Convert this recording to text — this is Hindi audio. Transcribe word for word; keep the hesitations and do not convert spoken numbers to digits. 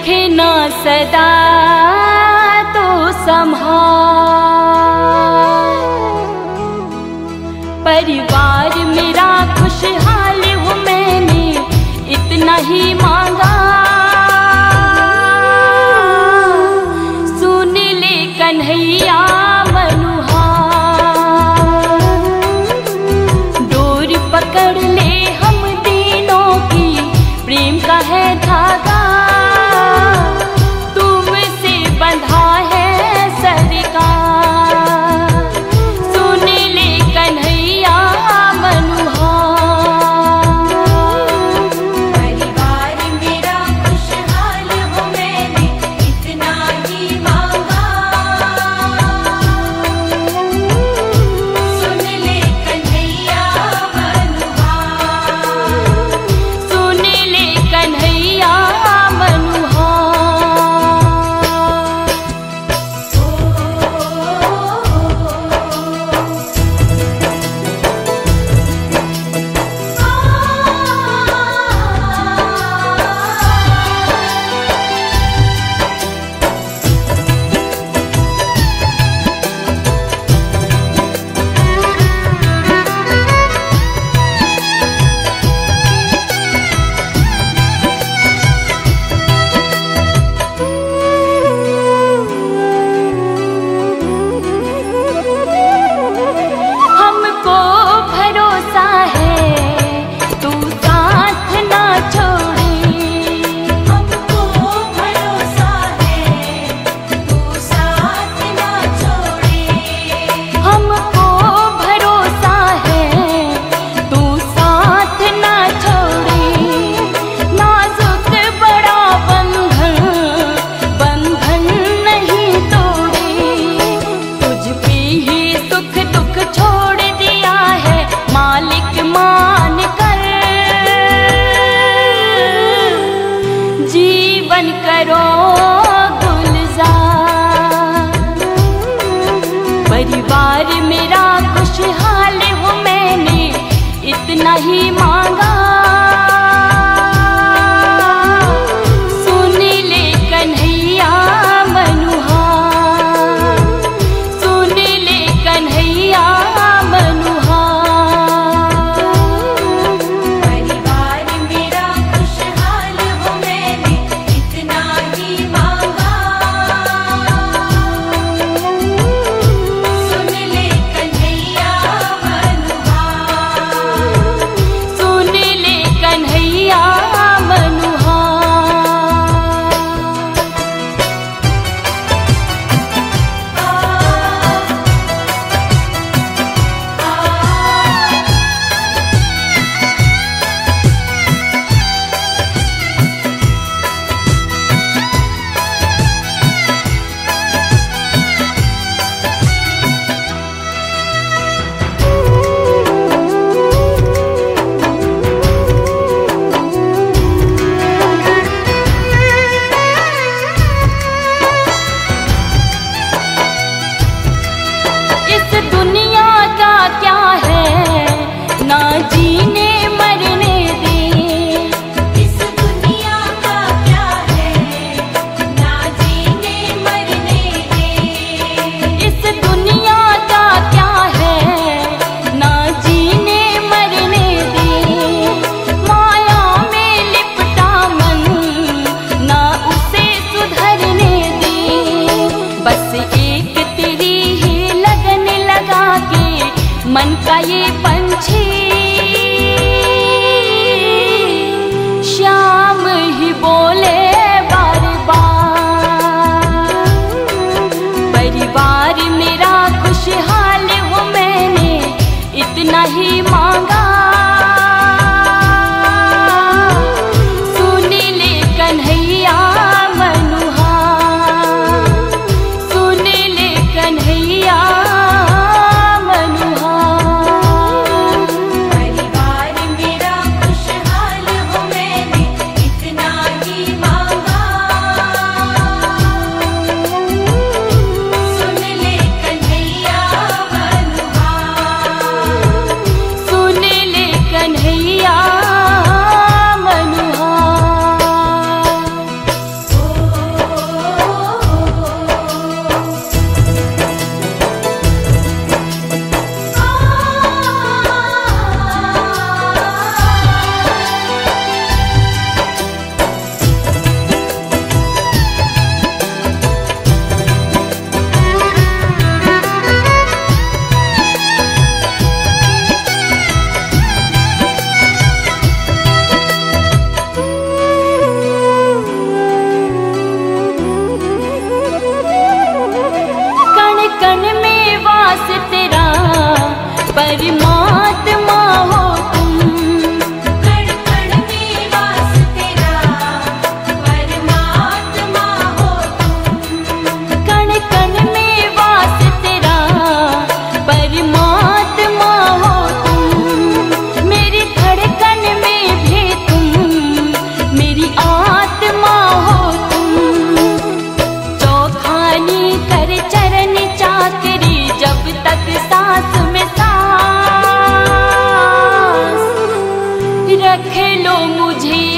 रखना सदा तो संभाल। परिवार मेरा खुशहाल हो मैंने इतना ही मांगा। सुन ले कन्हैया मनुहार, डोर पकड़ ले हम तीनों की प्रेम का है धागा। तुमसे बंधा है सरकार, सुन ले कन्हैया मनुहार। परिवार मेरा खुशहाल हो मैंने इतना ही मांगा। सुन ले कन्हैया मनुहार, सुन ले कन्हैया मनुहार। हमको भरोसा है तू साथ ना छोड़े। हमको भरोसा है तू साथ ना छोड़े। हमको भरोसा है तू साथ ना छोड़े। नाजुक बड़ा बंधन बंधन नहीं तोड़े। तुझ पे ही सुख दुख छोड़ दिया है मालिक मान कर। जीवन करो गुलजार, परिवार मेरा खुशहाल हो मैंने इतना ही मांगा। सुन ले कन्हैया मनुहार, सुन ले कन्हैया मनुहार। परिवार मेरा खुशहाल हो मैंने इतना ही मांगा। सुन ले कन्हैया मनुहार, रख लो मुझे